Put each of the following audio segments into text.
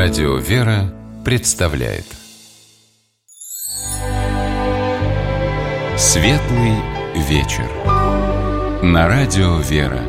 Радио «Вера» представляет Светлый вечер на Радио «Вера».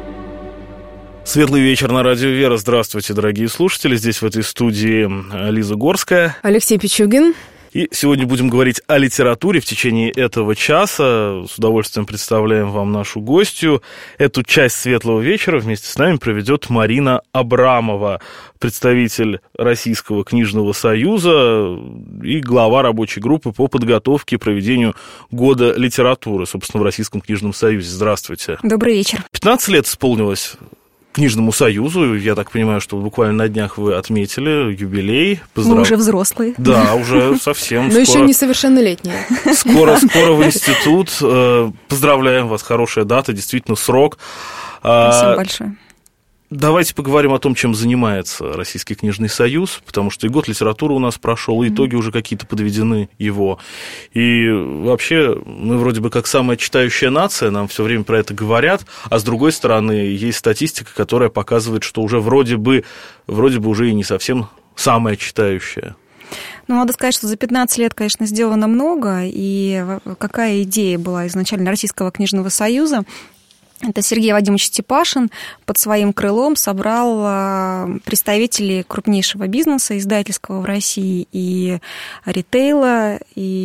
Светлый вечер на Радио «Вера». Здравствуйте, дорогие слушатели. Здесь в этой студии Лиза Горская, Алексей Пичугин. И сегодня будем говорить о литературе в течение этого часа. С удовольствием представляем вам нашу гостью. Эту часть «Светлого вечера» вместе с нами проведет Марина Абрамова, представитель Российского книжного союза и глава рабочей группы по подготовке и проведению Года литературы, собственно, в Российском книжном союзе. Здравствуйте. Добрый вечер. 15 лет исполнилось Книжному союзу. Я так понимаю, что буквально на днях вы отметили юбилей. Мы уже взрослые. Да, уже совсем. Но еще несовершеннолетние. Скоро в институт. Поздравляем вас, хорошая дата, действительно срок. Спасибо большое. Давайте поговорим о том, чем занимается Российский книжный союз, потому что и год литературы у нас прошел, и итоги уже какие-то подведены его. И вообще мы вроде бы как самая читающая нация, нам все время про это говорят, а с другой стороны есть статистика, которая показывает, что уже вроде бы уже и не совсем самая читающая. Ну, надо сказать, что за 15 лет, конечно, сделано много, и какая идея была изначально Российского книжного союза? Это Сергей Вадимович Степашин под своим крылом собрал представителей крупнейшего бизнеса издательского в России, и ритейла,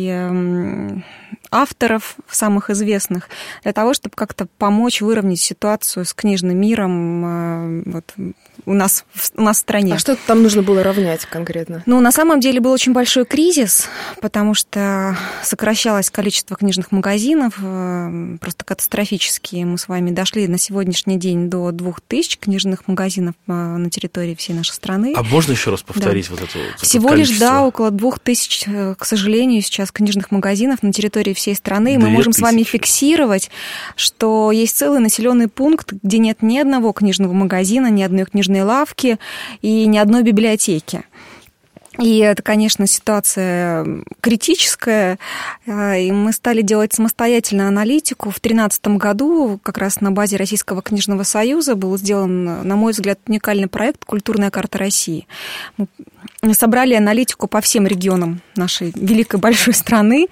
и авторов самых известных, для того, чтобы как-то помочь выровнять ситуацию с книжным миром вот, у нас в стране. А что там нужно было равнять конкретно? Ну, на самом деле был очень большой кризис, потому что сокращалось количество книжных магазинов, просто катастрофически. Мы с вами дошли на сегодняшний день до 2000 книжных магазинов на территории всей нашей страны. А можно еще раз повторить вот это Всего количество? Лишь, да, около 2000, к сожалению, сейчас книжных магазинов на территории всей страны. И мы можем с вами фиксировать, что есть целый населенный пункт, где нет ни одного книжного магазина, ни одной книжной лавки и ни одной библиотеки. И это, конечно, ситуация критическая, и мы стали делать самостоятельно аналитику. В 2013 году как раз на базе Российского книжного союза был сделан, на мой взгляд, уникальный проект «Культурная карта России». Мы собрали аналитику по всем регионам нашей великой большой страны,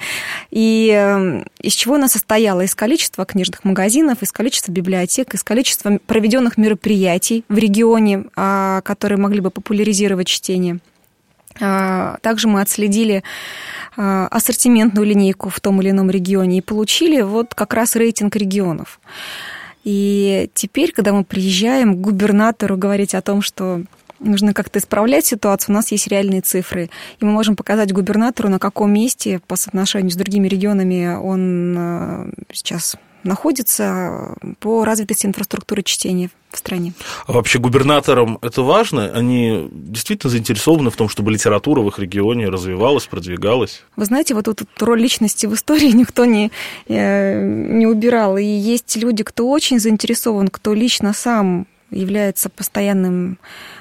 и из чего она состояла? Из количества книжных магазинов, из количества библиотек, из количества проведенных мероприятий в регионе, которые могли бы популяризировать чтение. Также мы отследили ассортиментную линейку в том или ином регионе и получили вот как раз рейтинг регионов. И теперь, когда мы приезжаем к губернатору говорить о том, что нужно как-то исправлять ситуацию, у нас есть реальные цифры. И мы можем показать губернатору, на каком месте по соотношению с другими регионами он сейчас находится по развитости инфраструктуры чтения в стране. А вообще губернаторам это важно? Они действительно заинтересованы в том, чтобы литература в их регионе развивалась, продвигалась? Вы знаете, вот эту роль личности в истории никто не убирал. И есть люди, кто очень заинтересован, кто лично сам является постоянным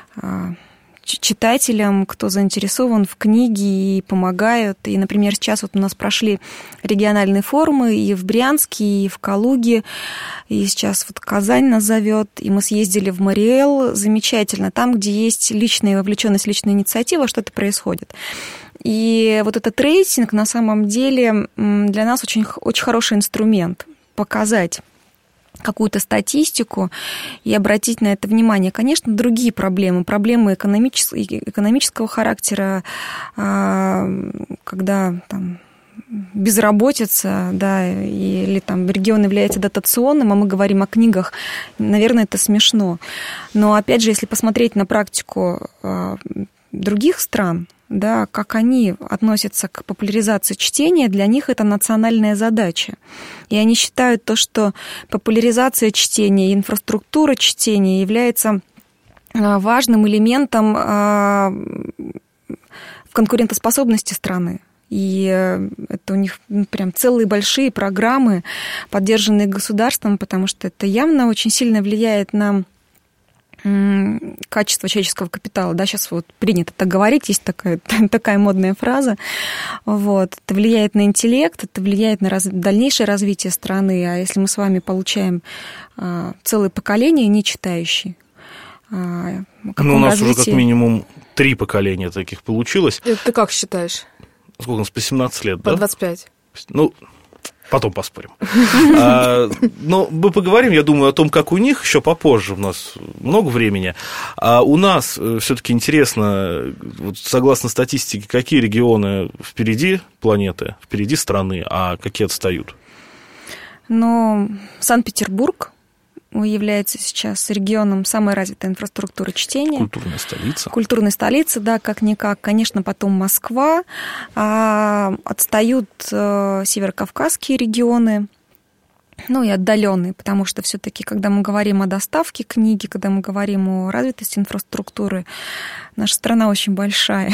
читателям, кто заинтересован в книге и помогают. И, например, сейчас вот у нас прошли региональные форумы и в Брянске, и в Калуге, и сейчас вот Казань нас зовет, и мы съездили в Мариэл. Замечательно. Там, где есть личная вовлеченность, личная инициатива, что-то происходит. И вот этот рейтинг на самом деле для нас очень, очень хороший инструмент показать какую-то статистику и обратить на это внимание. Конечно, другие проблемы экономического характера, когда там безработица, да, или там регион является дотационным, а мы говорим о книгах, наверное, это смешно. Но, опять же, если посмотреть на практику других стран, да, как они относятся к популяризации чтения, для них это национальная задача. И они считают то, что популяризация чтения, инфраструктура чтения является важным элементом в конкурентоспособности страны. И это у них прям целые большие программы, поддержанные государством, потому что это явно очень сильно влияет на качество человеческого капитала, да, сейчас вот принято так говорить, есть такая модная фраза, вот, это влияет на интеллект, это влияет на дальнейшее развитие страны, а если мы с вами получаем целое поколение не читающие, у нас развитии. Уже как минимум 3 поколения таких получилось. Это ты как считаешь? Сколько у нас, по 17 лет, по да? 25. Ну, потом поспорим. Но мы поговорим, я думаю, о том, как у них, еще попозже, у нас много времени. А у нас все-таки интересно, вот, согласно статистике, какие регионы впереди планеты, впереди страны, а какие отстают? Ну, Санкт-Петербург является сейчас регионом самой развитой инфраструктуры чтения. Культурная столица. Культурная столица, да, как-никак. Конечно, потом Москва. Отстают северокавказские регионы, ну и отдаленные, потому что все-таки, когда мы говорим о доставке книги, когда мы говорим о развитости инфраструктуры, наша страна очень большая.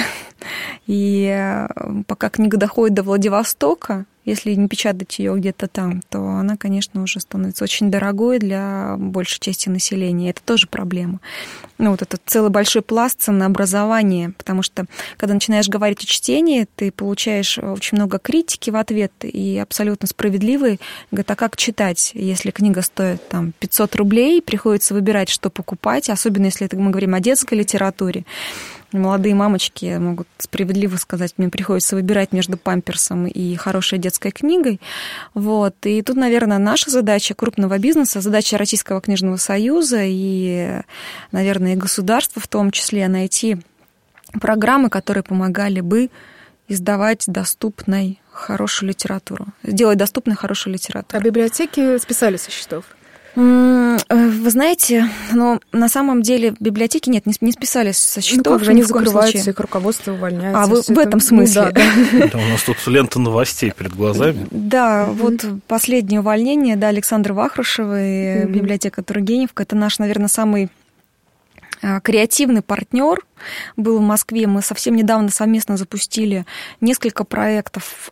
И пока книга доходит до Владивостока, если не печатать ее где-то там, то она, конечно, уже становится очень дорогой для большей части населения. Это тоже проблема. Ну, вот этот целый большой пласт ценообразования, потому что, когда начинаешь говорить о чтении, ты получаешь очень много критики в ответ, и абсолютно справедливый. Говорит, а как читать, если книга стоит там 500 рублей, приходится выбирать, что покупать, особенно если мы говорим о детской литературе. Молодые мамочки могут справедливо сказать, мне приходится выбирать между памперсом и хорошей детской книгой. Вот. И тут, наверное, наша задача крупного бизнеса, задача Российского книжного союза и, наверное, и государства в том числе найти программы, которые помогали бы издавать доступной хорошую литературу, сделать доступной хорошую литературу. А библиотеки списали со счетов? Вы знаете, но на самом деле библиотеки нет, не списались со счетов. Ну, как же они закрываются, их руководство увольняется. А вы в этом смысле? Да, у нас тут лента новостей перед глазами. Да, вот последнее увольнение, да, Александры Вахрушевой, библиотека Тургеневка, это наш, наверное, самый креативный партнер был в Москве. Мы совсем недавно совместно запустили несколько проектов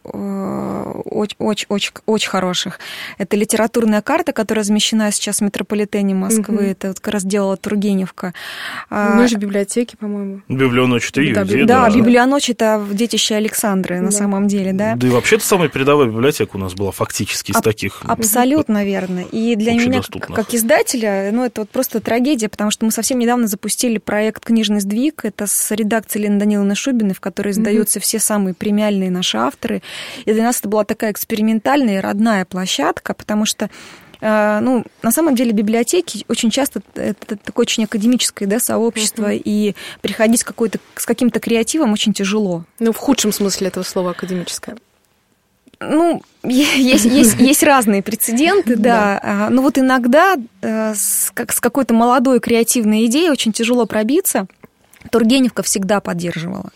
очень хороших. Это литературная карта, которая замещена сейчас в метрополитене Москвы. Это вот как раз делала Тургеневка. Мы же в библиотеке, по-моему. Библионочь это ее, да. Библионочь это детище Александры на самом деле, да. Да и вообще-то самая передовая библиотека у нас была фактически из таких. Абсолютно верно. И для меня, как издателя, ну, это вот просто трагедия, потому что мы совсем недавно запустили проект «Книжный сдвиг». Это с редакцией Лены Даниловны Шубиной, в которой издаются все самые премиальные наши авторы. И для нас это была такая экспериментальная и родная площадка, потому что ну, на самом деле библиотеки очень часто это такое очень академическое, да, сообщество, и приходить с каким-то креативом очень тяжело. Ну, в худшем смысле этого слова академическое. Ну, есть разные прецеденты, да. Но вот иногда с какой-то молодой креативной идеей очень тяжело пробиться. Тургеневка всегда поддерживала.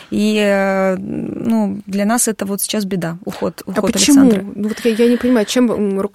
И ну, для нас это вот сейчас беда, уход почему? Александра. Вот я не понимаю, чем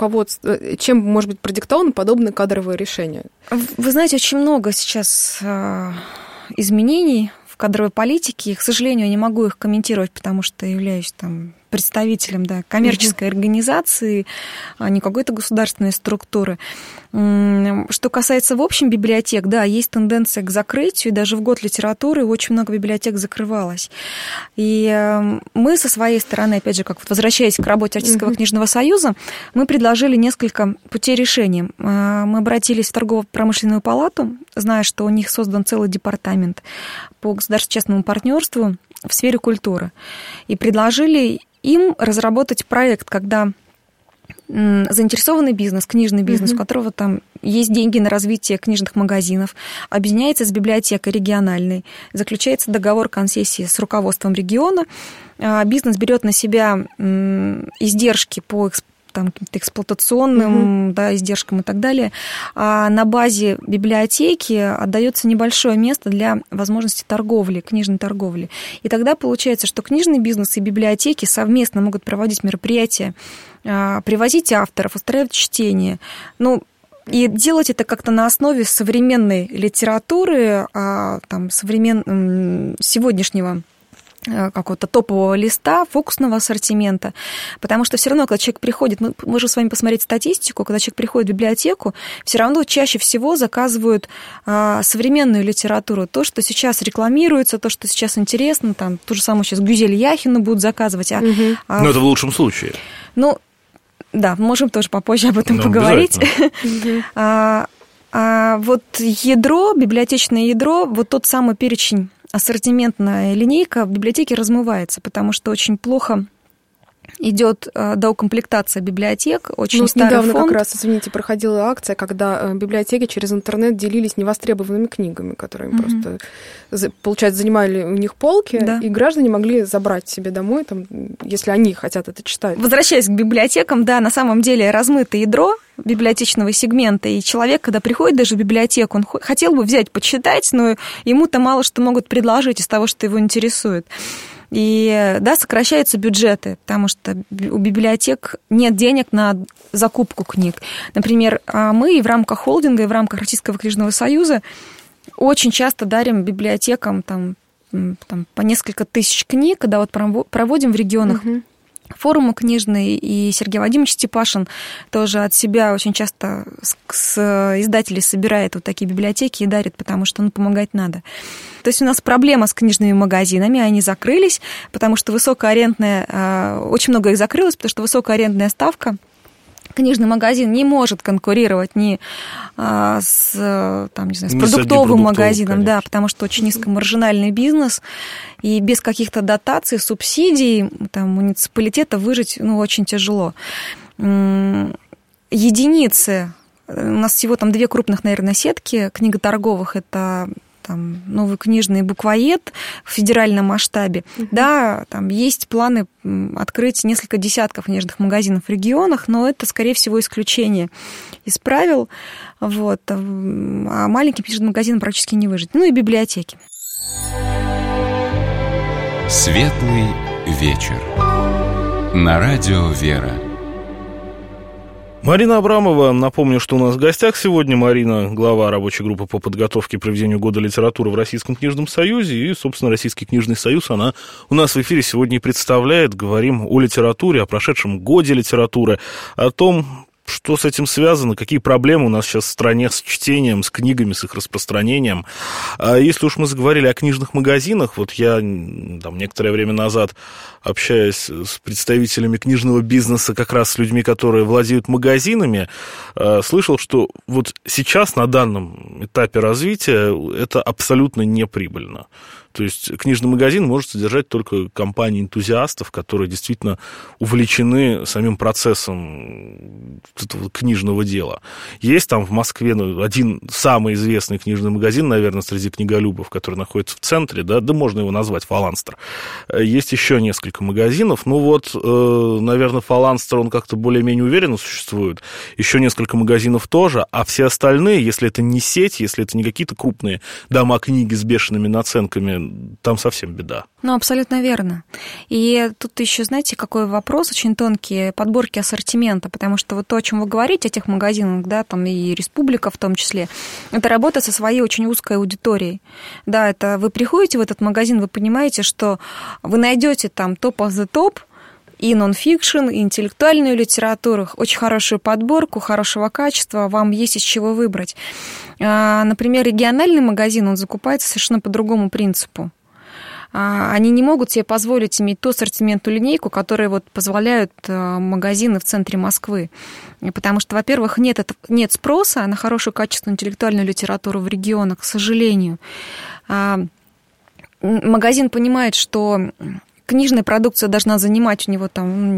может быть продиктовано подобное кадровое решение? Вы знаете, очень много сейчас изменений в кадровой политике. И, к сожалению, я не могу их комментировать, потому что являюсь там представителем, да, коммерческой организации, а не какой-то государственной структуры. Что касается в общем библиотек, да, есть тенденция к закрытию, и даже в год литературы очень много библиотек закрывалось. И мы со своей стороны, опять же, как вот возвращаясь к работе Российского книжного союза, мы предложили несколько путей решения. Мы обратились в торгово-промышленную палату, зная, что у них создан целый департамент по государственно-частному партнерству в сфере культуры, и предложили им разработать проект, когда заинтересованный бизнес, книжный бизнес, у которого там есть деньги на развитие книжных магазинов, объединяется с библиотекой региональной, заключается договор концессии с руководством региона, бизнес берет на себя издержки по каким-то эксплуатационным издержкам и так далее, а на базе библиотеки отдается небольшое место для возможности торговли, книжной торговли. И тогда получается, что книжный бизнес и библиотеки совместно могут проводить мероприятия, привозить авторов, устраивать чтение. Ну, и делать это как-то на основе современной литературы, сегодняшнего какого-то топового листа, фокусного ассортимента. Потому что все равно, когда человек приходит, мы можем с вами посмотреть статистику, когда человек приходит в библиотеку, все равно чаще всего заказывают современную литературу. То, что сейчас рекламируется, то, что сейчас интересно, там, ту же самую сейчас Гюзель Яхину будут заказывать. Но это в лучшем случае. Ну, да, можем тоже попозже об этом поговорить. вот ядро, библиотечное ядро, вот тот самый перечень, ассортиментная линейка в библиотеке размывается, потому что очень плохо идет доукомплектация библиотек, очень старый недавно фонд. Как раз, извините, проходила акция, когда библиотеки через интернет делились невостребованными книгами, которые просто, получается, занимали у них полки, да. И граждане могли забрать себе домой, там, если они хотят это читать. Возвращаясь к библиотекам, да, на самом деле размыто ядро библиотечного сегмента, и человек, когда приходит даже в библиотеку, он хотел бы взять, почитать, но ему-то мало что могут предложить из того, что его интересует. И, да, сокращаются бюджеты, потому что у библиотек нет денег на закупку книг. Например, мы и в рамках холдинга, и в рамках Российского книжного союза очень часто дарим библиотекам там, по несколько тысяч книг, когда вот проводим в регионах форумы книжные, и Сергей Вадимович Степашин тоже от себя очень часто с издателей собирает вот такие библиотеки и дарит, потому что помогать надо. То есть у нас проблема с книжными магазинами, они закрылись, потому что высокая арендная, очень много их закрылось, потому что высокая арендная ставка. Книжный магазин не может конкурировать ни с продуктовым магазином, да, потому что очень низкомаржинальный бизнес, и без каких-то дотаций, субсидий там, муниципалитета выжить очень тяжело. Единицы. У нас всего там 2 крупных, наверное, сетки книготорговых. Это Новый книжный буквоед в федеральном масштабе. Да, там есть планы открыть несколько десятков книжных магазинов в регионах, но это, скорее всего, исключение из правил. Вот. А маленьким книжным магазинам практически не выжить. Ну и библиотеки. Светлый вечер. На радио «Вера». Марина Абрамова, напомню, что у нас в гостях сегодня Марина, глава рабочей группы по подготовке и проведению года литературы в Российском книжном союзе, и, собственно, Российский книжный союз она у нас в эфире сегодня и представляет. Говорим о литературе, о прошедшем годе литературы, о том, что с этим связано, какие проблемы у нас сейчас в стране с чтением, с книгами, с их распространением. А если уж мы заговорили о книжных магазинах, вот я некоторое время назад, общаясь с представителями книжного бизнеса, как раз с людьми, которые владеют магазинами, слышал, что вот сейчас на данном этапе развития это абсолютно неприбыльно. То есть книжный магазин может содержать только компании энтузиастов, которые действительно увлечены самим процессом этого книжного дела. Есть там в Москве один самый известный книжный магазин, наверное, среди книголюбов, который находится в центре, да можно его назвать Фаланстер. Есть еще несколько магазинов, наверное, Фаланстер, он как-то более-менее уверенно существует. Еще несколько магазинов тоже, а все остальные, если это не сеть, если это не какие-то крупные дома книги с бешеными наценками, там совсем беда. Абсолютно верно. И тут еще, знаете, какой вопрос очень тонкий, подборки ассортимента, потому что вот то, о чем вы говорите, о тех магазинах, да, там и Республика в том числе, это работа со своей очень узкой аудиторией. Да, это вы приходите в этот магазин, вы понимаете, что вы найдете там топ of the топ, и нон-фикшн, и интеллектуальную литературу, очень хорошую подборку, хорошего качества, вам есть из чего выбрать. Например, региональный магазин, он закупается совершенно по другому принципу. Они не могут себе позволить иметь ту ассортиментную линейку, которую позволяют магазины в центре Москвы. Потому что, во-первых, нет спроса на хорошую качественную интеллектуальную литературу в регионах, к сожалению. Магазин понимает, что книжная продукция должна занимать у него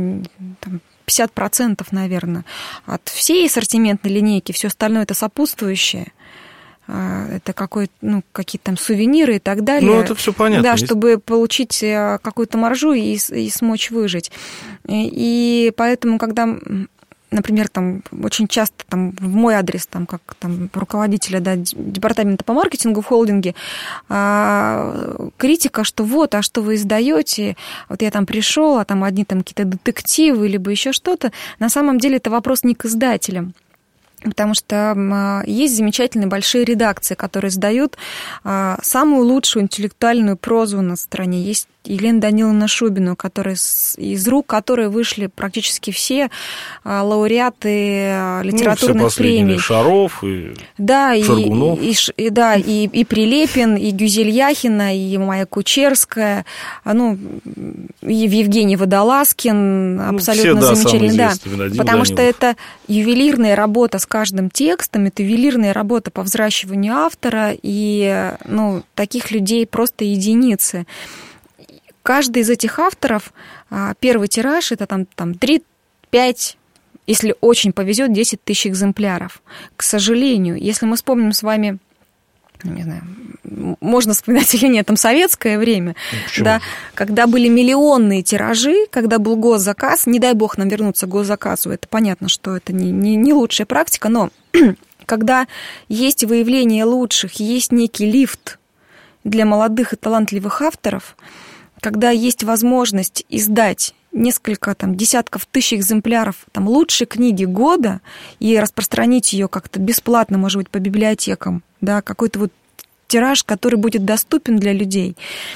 50%, наверное, от всей ассортиментной линейки, все остальное это сопутствующее. Это какие-то там сувениры и так далее. Это все понятно. Да, чтобы получить какую-то маржу и смочь выжить. И поэтому, когда, например, очень часто в мой адрес, как руководителя департамента по маркетингу в холдинге, критика, что а что вы издаете? Вот я пришел, а одни какие-то детективы, либо еще что-то. На самом деле это вопрос не к издателям. Потому что есть замечательные большие редакции, которые издают самую лучшую интеллектуальную прозу у нас в стране. Есть Елена Даниловна Шубина, из рук которой вышли практически все лауреаты литературных премий. Шаров и Шаргунов. И Прилепин, и Гюзель Яхина, и Майя Кучерская, и Евгений Водолазкин, абсолютно замечательный. Да, потому что это ювелирная работа с каждым текстом, это ювелирная работа по взращиванию автора, и таких людей просто единицы. Каждый из этих авторов, первый тираж, это там 3-5, если очень повезет, 10 тысяч экземпляров. К сожалению, если мы вспомним с вами, не знаю, можно вспоминать или нет, там советское время, да, когда были миллионные тиражи, когда был госзаказ, не дай бог нам вернуться к госзаказу, это понятно, что это не лучшая практика, но когда есть выявление лучших, есть некий лифт для молодых и талантливых авторов, когда есть возможность издать несколько десятков тысяч экземпляров лучшей книги года и распространить ее как-то бесплатно, может быть, по библиотекам, да, какой-то тираж, который будет доступен для людей,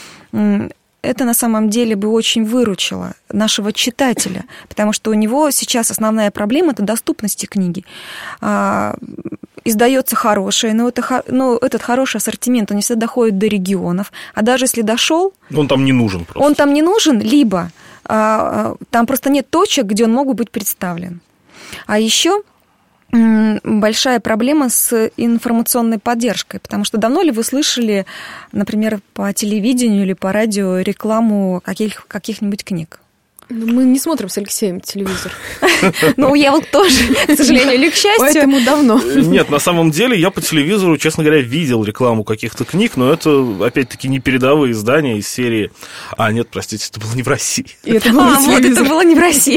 это на самом деле бы очень выручило нашего читателя, потому что у него сейчас основная проблема – это доступность книги. Издается хорошее, но этот хороший ассортимент, он не всегда доходит до регионов, а даже если дошел… Он там не нужен просто. Он там не нужен, либо там просто нет точек, где он мог бы быть представлен. А еще большая проблема с информационной поддержкой, потому что давно ли вы слышали, например, по телевидению или по радио рекламу каких-нибудь книг? Мы не смотрим с Алексеем телевизор. Я тоже, к сожалению, или к счастью. Поэтому давно. Нет, на самом деле я по телевизору, честно говоря, видел рекламу каких-то книг, но это, опять-таки, не передовые издания из серии... нет, простите, это было не в России. Это было не в России.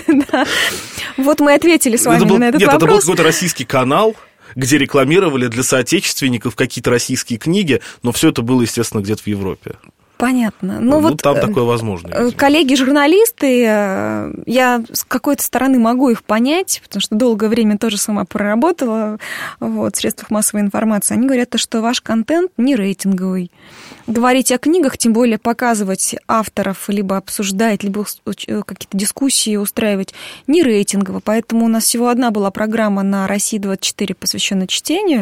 Вот мы ответили с вами на этот вопрос. Нет, это был какой-то российский канал, где рекламировали для соотечественников какие-то российские книги, но все это было, естественно, где-то в Европе. Понятно. Там такое возможно. Коллеги-журналисты, я с какой-то стороны могу их понять, потому что долгое время тоже сама проработала в средствах массовой информации. Они говорят, что ваш контент не рейтинговый. Говорить о книгах, тем более показывать авторов, либо обсуждать, либо какие-то дискуссии устраивать, не рейтингово. Поэтому у нас всего одна была программа на России-24, посвященная чтению.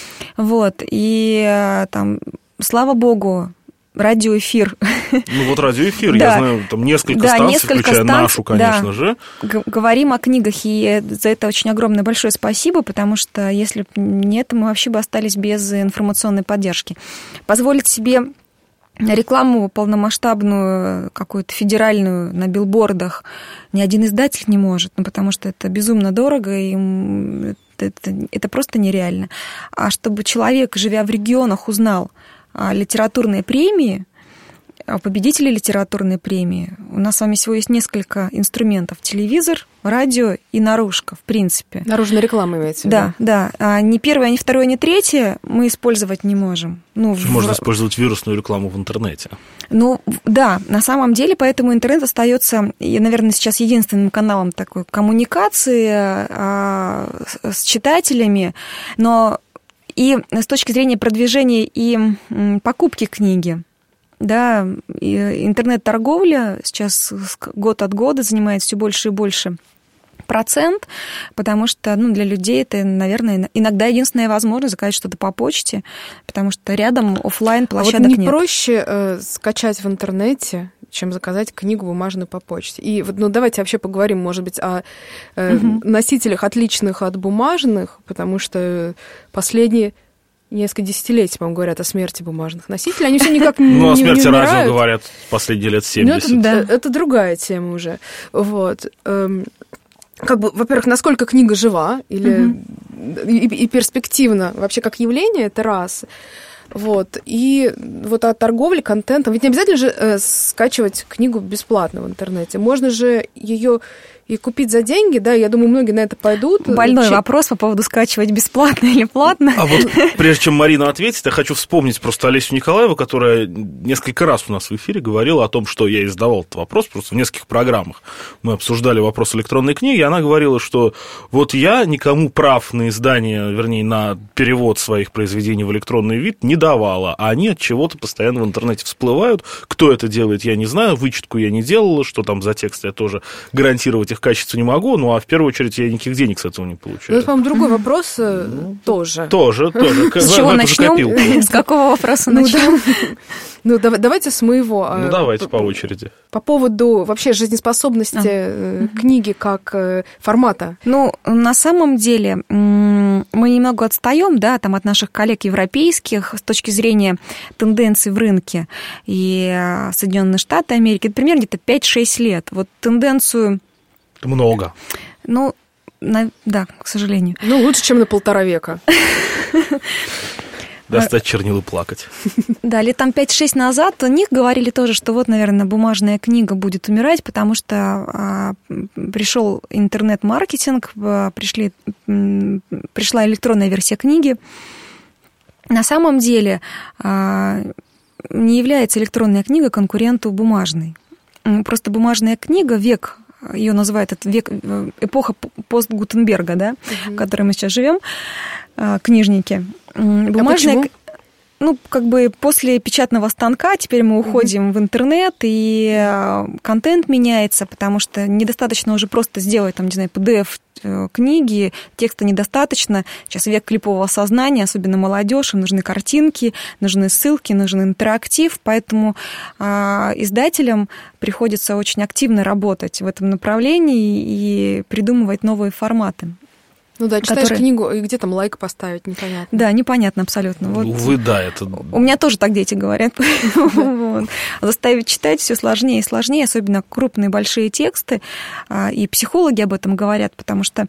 И слава богу, радиоэфир. Радиоэфир, я знаю, там несколько станций, включая нашу, конечно же. Говорим о книгах, и за это очень огромное большое спасибо, потому что если бы нет, мы вообще бы остались без информационной поддержки. Позволить себе рекламу полномасштабную, какую-то федеральную на билбордах ни один издатель не может, потому что это безумно дорого, и это просто нереально. А чтобы человек, живя в регионах, узнал о литературной премии, о победителе литературной премии, у нас с вами всего есть несколько инструментов. Телевизор, радио и наружка, в принципе. Наружная реклама имеется в виду? Да. Ни первое, ни второе, ни третье мы использовать не можем. Можно использовать вирусную рекламу в интернете. Да, на самом деле, поэтому интернет остается, наверное, сейчас единственным каналом такой коммуникации с читателями, но и с точки зрения продвижения и покупки книги, да, интернет-торговля сейчас год от года занимает все больше и больше процент, потому что для людей это, наверное, иногда единственная возможность заказать что-то по почте, потому что рядом офлайн площадок нет. Не проще скачать в интернете, чем заказать книгу бумажную по почте. И давайте вообще поговорим, может быть, о носителях, отличных от бумажных, потому что последние несколько десятилетий, по-моему, говорят о смерти бумажных носителей. Они все никак не умирают. О смерти радио говорят последние лет 70. Это другая тема уже. Во-первых, насколько книга жива и перспективна вообще как явление, это раз. И о торговле контентом. Ведь не обязательно же скачивать книгу бесплатно в интернете. Можно же ее и купить за деньги, да, я думаю, многие на это пойдут. Больной вопрос по поводу скачивать бесплатно или платно. А прежде чем Марина ответит, я хочу вспомнить просто Олесю Николаеву, которая несколько раз у нас в эфире говорила о том, что я ей задавал этот вопрос просто в нескольких программах. Мы обсуждали вопрос электронной книги, и она говорила, что я никому прав на издание, вернее, на перевод своих произведений в электронный вид не рекомендовала, а они от чего-то постоянно в интернете всплывают. Кто это делает, я не знаю, вычетку я не делала, что там за текст я тоже гарантировать их качество не могу, ну, а в первую очередь я никаких денег с этого не получаю. Ну, это, по-моему, другой вопрос тоже. Тоже. С чего начнем? С какого вопроса начнем? Ну, давайте с моего. Ну, давайте по очереди. По поводу вообще жизнеспособности книги как формата. Ну, на самом деле, мы немного отстаем, да, там от наших коллег европейских с точки зрения тенденций в рынке. И Соединенные Штаты Америки, это примерно где-то 5-6 лет. Вот тенденцию... Это много. Ну, да, к сожалению. Ну, лучше, чем на 1,5 века. Достать чернил и плакать. Да, лет там 5-6 назад у них говорили тоже, что вот, наверное, бумажная книга будет умирать, потому что пришел интернет-маркетинг, пришла электронная версия книги. На самом деле не является электронная книга конкуренту бумажной. Просто бумажная книга, век, ее называют это век, эпоха пост-Гутенберга, да, в которой мы сейчас живем, книжники. Бумажная, ну, как бы после печатного станка теперь мы уходим в интернет, и контент меняется, потому что недостаточно уже просто сделать, там, не знаю, PDF книги, текста недостаточно. Сейчас век клипового сознания, особенно молодежь, им нужны картинки, нужны ссылки, нужен интерактив, поэтому издателям приходится очень активно работать в этом направлении и придумывать новые форматы. Ну да, читаешь книгу, и где там лайк поставить, непонятно. Да, непонятно абсолютно. Вот. Увы, да, это... У меня тоже так дети говорят. Заставить читать все сложнее и сложнее, особенно крупные большие тексты, и психологи об этом говорят, потому что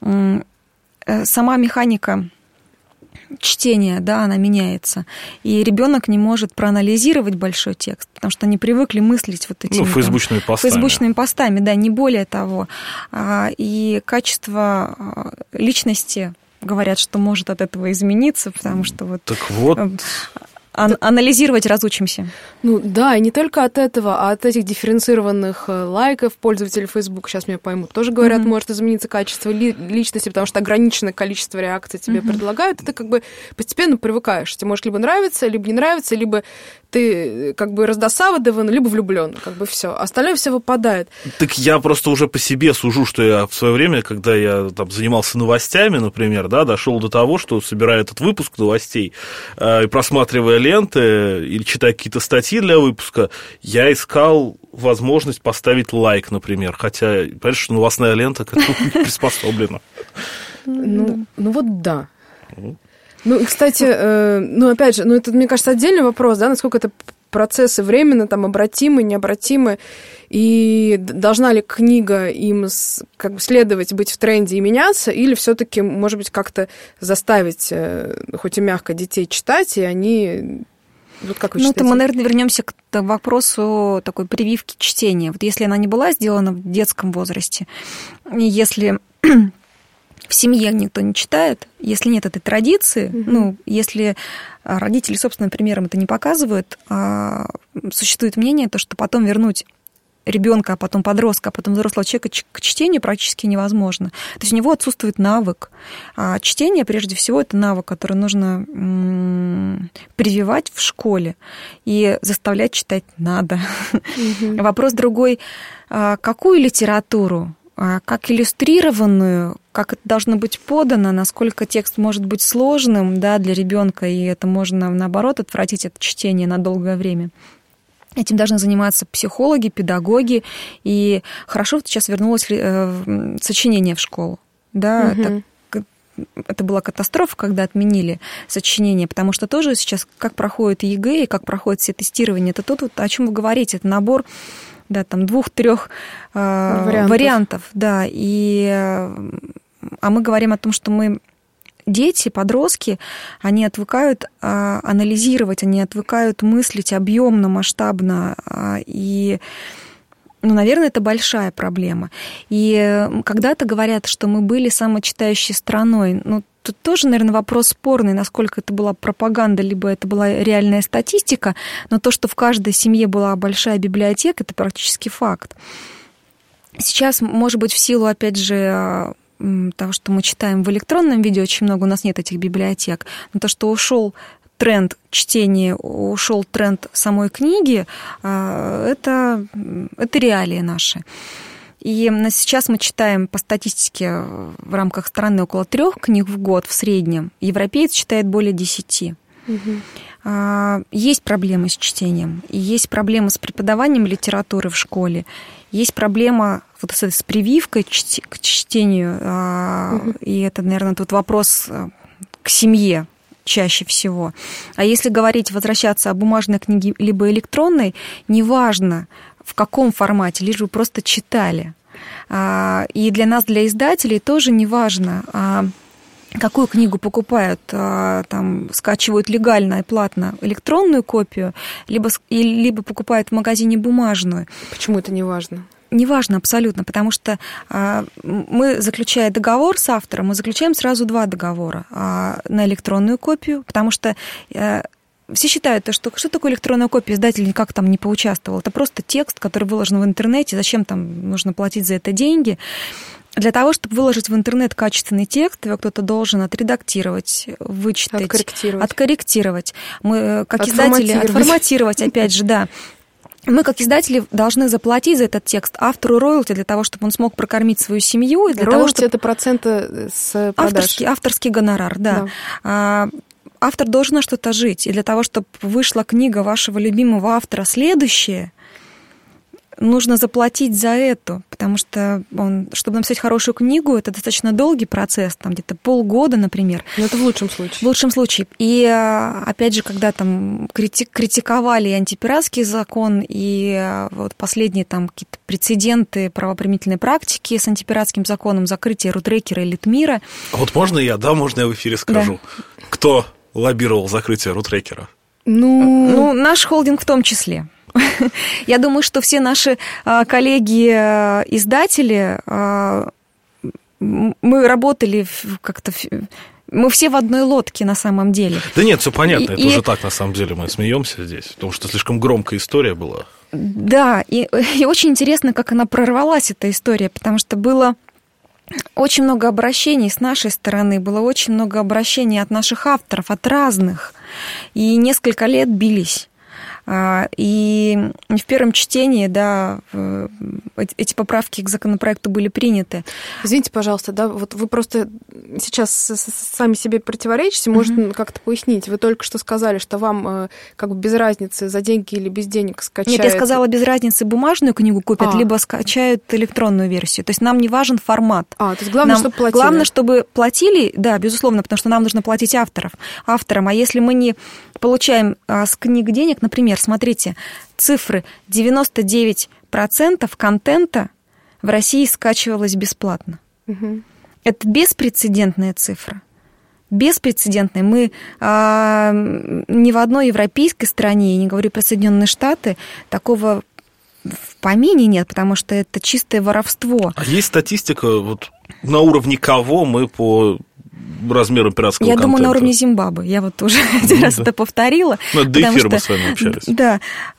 сама механика чтения, да, она меняется. И ребенок не может проанализировать большой текст, потому что они привыкли мыслить вот этими... фейсбучными постами. Фейсбучными постами, да, не более того. И качество личности, говорят, что может от этого измениться, потому что вот... Так вот... Анализировать разучимся. Ну да, и не только от этого, а от этих дифференцированных лайков пользователей Facebook, сейчас меня поймут, тоже говорят, может измениться качество личности, потому что ограниченное количество реакций тебе предлагают, и ты как бы постепенно привыкаешь. Тебе может либо нравиться, либо не нравится, либо ты как бы раздосадован, либо влюблен, как бы все. Остальное все выпадает. Так я просто уже по себе сужу, что я в свое время, когда я там занимался новостями, например, да, дошел до того, что собирая этот выпуск новостей и просматривая ленты или читая какие-то статьи для выпуска, я искал возможность поставить лайк, например, хотя, понимаешь, что новостная лента к этому не приспособлена. Ну вот да. Ну, и, кстати, опять же, это, мне кажется, отдельный вопрос, да, насколько это процессы временно, там, обратимы, необратимы, и должна ли книга им как бы следовать, быть в тренде и меняться, или все-таки, может быть, как-то заставить, хоть и мягко, детей читать, и они... Вот как вы считаете? Мы, наверное, вернемся к вопросу такой прививки чтения. Вот если она не была сделана в детском возрасте, если... в семье никто не читает, если нет этой традиции, если родители собственным примером это не показывают, существует мнение, то, что потом вернуть ребенка, а потом подростка, а потом взрослого человека к чтению практически невозможно. То есть у него отсутствует навык. А чтение, прежде всего, это навык, который нужно прививать в школе. И заставлять читать надо. Вопрос другой. Какую литературу? Как иллюстрированную, как это должно быть подано, насколько текст может быть сложным, да, для ребенка, и это можно, наоборот, отвратить от чтения на долгое время. Этим должны заниматься психологи, педагоги, и хорошо, что сейчас вернулось сочинение в школу. Да, это была катастрофа, когда отменили сочинение, потому что тоже сейчас, как проходит ЕГЭ и как проходят все тестирования, это то, о чем вы говорите, это набор, да, там 2-3 вариантов, да, а мы говорим о том, что дети, подростки, они отвыкают анализировать, они отвыкают мыслить объемно, масштабно, и, наверное, это большая проблема. И когда-то говорят, что мы были самой читающей страной, тут тоже, наверное, вопрос спорный, насколько это была пропаганда, либо это была реальная статистика, но то, что в каждой семье была большая библиотека, это практически факт. Сейчас, может быть, в силу, опять же, того, что мы читаем в электронном виде, очень много у нас нет этих библиотек, но то, что ушел тренд чтения, ушел тренд самой книги, это реалии наши. И сейчас мы читаем по статистике в рамках страны около 3 книг в год в среднем. Европеец читает более 10. Есть проблемы с чтением, есть проблемы с преподаванием литературы в школе, есть проблема вот с прививкой к чтению, и это, наверное, тут вопрос к семье чаще всего. А если говорить, возвращаться о бумажной книге либо электронной, неважно, в каком формате, лишь бы просто читали. И для нас, для издателей, тоже неважно, какую книгу покупают, там, скачивают легально и платно электронную копию, либо покупают в магазине бумажную. Почему это неважно? Неважно абсолютно, потому что мы, заключая договор с автором, мы заключаем сразу 2 договора на электронную копию, потому что все считают, что такое электронная копия, издатель никак там не поучаствовал. Это просто текст, который выложен в интернете. Зачем там нужно платить за это деньги? Для того, чтобы выложить в интернет качественный текст, его кто-то должен отредактировать, вычитать, откорректировать. Мы, как издатели, отформатировать, опять же, да. Мы, как издатели, должны заплатить за этот текст автору роялти для того, чтобы он смог прокормить свою семью. И для роялти того, чтобы... это проценты с продаж. Авторский гонорар, да. Автор должен на что-то жить. И для того, чтобы вышла книга вашего любимого автора следующая, нужно заплатить за эту, потому что чтобы написать хорошую книгу, это достаточно долгий процесс, там где-то полгода, например. Но это в лучшем случае. В лучшем случае. И опять же, когда там критиковали и антипиратский закон, и вот последние там какие-то прецеденты правоприменительной практики с антипиратским законом, закрытие Рутрекера и Литмира. А вот можно я в эфире скажу? Да. Кто лоббировал закрытие Рутрекера? Ну, наш холдинг в том числе. Я думаю, что все наши коллеги-издатели, мы работали как-то... Мы все в одной лодке на самом деле. Да нет, все понятно, это уже так на самом деле, мы смеемся здесь, потому что слишком громкая история была. Да, и очень интересно, как она прорвалась, эта история, потому что было очень много обращений с нашей стороны, было очень много обращений от наших авторов, от разных, и несколько лет бились. И в первом чтении, да, эти поправки к законопроекту были приняты. Извините, пожалуйста, да, вот вы просто сейчас сами себе противоречите, может, как-то пояснить. Вы только что сказали, что вам как бы без разницы, за деньги или без денег скачают. Нет, я сказала, без разницы, бумажную книгу купят, либо скачают электронную версию. То есть нам не важен формат. То есть главное, чтобы платили. Главное, чтобы платили, да, безусловно, потому что нам нужно платить авторам. А если мы не получаем с книг денег, например, смотрите, цифры: 99% контента в России скачивалось бесплатно. Угу. Это беспрецедентная цифра. Беспрецедентная. Мы ни в одной европейской стране, я не говорю про Соединенные Штаты, такого в помине нет, потому что это чистое воровство. А есть статистика, вот на уровне кого мы по размеру пиратского контента? Я думаю, на уровне Зимбабве. Я вот уже один раз это повторила. Да и эфира мы с вами общались. Да.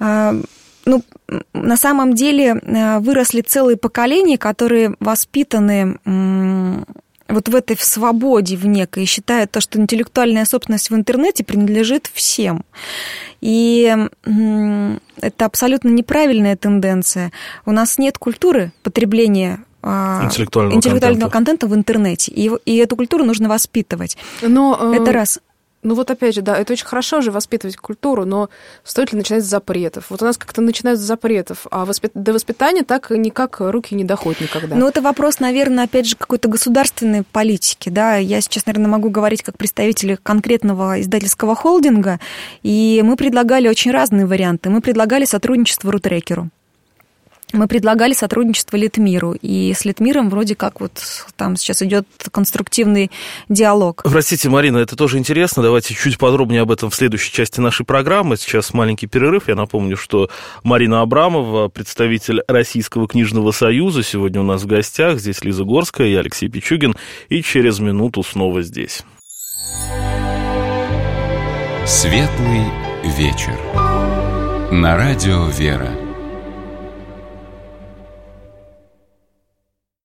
На самом деле выросли целые поколения, которые воспитаны вот в этой свободе в некой, и считают то, что интеллектуальная собственность в интернете принадлежит всем. И это абсолютно неправильная тенденция. У нас нет культуры потребления интеллектуального контента в интернете. И эту культуру нужно воспитывать. Это раз. Ну вот опять же, да, это очень хорошо же воспитывать культуру, но стоит ли начинать с запретов? Вот у нас как-то начинают с запретов, а до воспитания так никак руки не доходят никогда. Ну это вопрос, наверное, опять же, какой-то государственной политики, да. Я сейчас, наверное, могу говорить как представитель конкретного издательского холдинга, и мы предлагали очень разные варианты. Мы предлагали сотрудничество Рутрекеру. Мы предлагали сотрудничество Литмиру, и с Литмиром вроде как вот там сейчас идет конструктивный диалог. Простите, Марина, это тоже интересно. Давайте чуть подробнее об этом в следующей части нашей программы. Сейчас маленький перерыв. Я напомню, что Марина Абрамова, представитель Российского книжного союза, сегодня у нас в гостях. Здесь Лиза Горская, я Алексей Пичугин. И через минуту снова здесь. Светлый вечер. На радио «Вера».